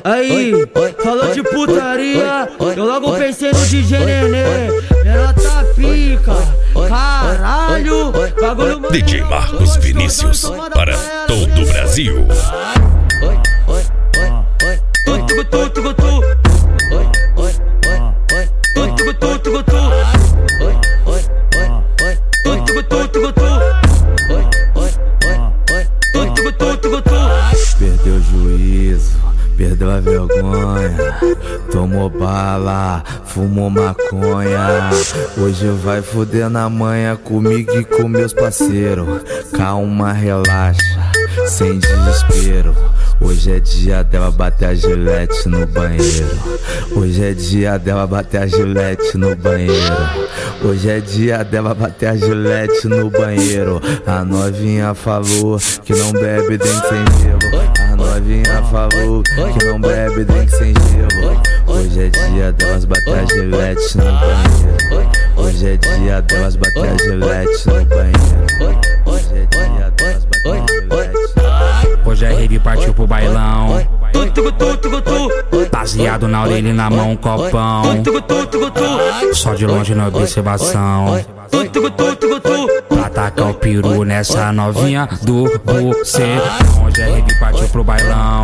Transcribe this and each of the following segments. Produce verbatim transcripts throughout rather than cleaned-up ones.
Aí, falou de putaria, eu logo pensei no D J Nenê. Menor tá pica, caralho, bagulho. D J Marcos Vinícius, para todo o Brasil. Perdeu o juízo, perdeu a vergonha, tomou bala, fumou maconha. Hoje vai foder na manhã comigo e com meus parceiros. Calma, relaxa, sem desespero. Hoje é dia dela bater a gilete no banheiro. Hoje é dia dela bater a gilete no banheiro. Hoje é dia dela bater a gilete no banheiro. A novinha falou que não bebe drink sem gelo. A novinha falou que não bebe drink sem gelo. Hoje é dia delas bater a gilete no banheiro. Hoje é dia delas bater a gilete no banheiro. Hoje é dia delas bater a gilete. Hoje é rave, partiu pro bailão. Baseado na orelha e na mão, um copão. Só de longe na observação. Pra tacar o peru nessa novinha do você. Hoje é rave, partiu pro bailão.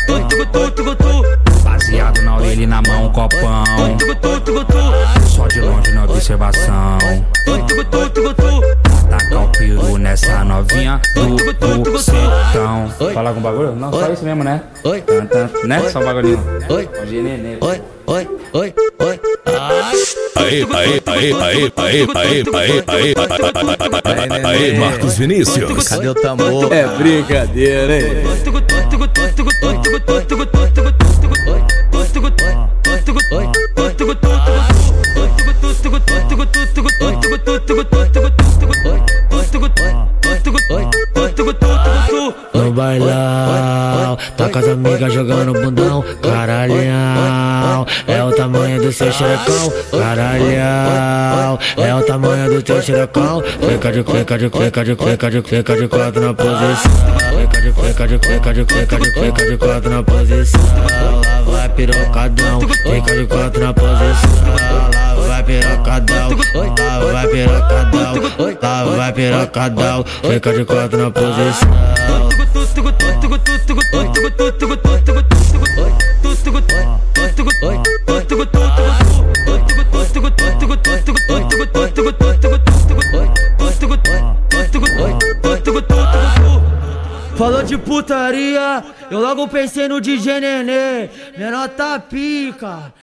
Baseado na orelha e na mão, um copão. Só de longe na observação. Tacar o peru nessa novinha do bucetão. Fala algum bagulho? Não, só isso mesmo, né? Oi, né? Só um bagulhinho. Oi, Nenê. oi, oi, oi, oi. Aê, aê, aê, aê, aê, aê, aê, aê, aê, Marcos Vinícius. Cadê o tambor? É brincadeira, hein? No bailão, tá com as amigas jogando bundão, caralhão. É o tamanho do seu xerecão, caralhão. É o tamanho do teu xerecão. Fica de clica de clica de clica de clica de quatro na posição. Fica de clica de clica de clica de clica de quatro na posição. Lá vai pirocadão, fica de quatro na posição. Lá vai pirocadão, lá vai pirocadão, lá vai pirocadão, fica de quatro na posição. Falou de putaria, eu logo pensei no D J Nenê. Menor tá pica.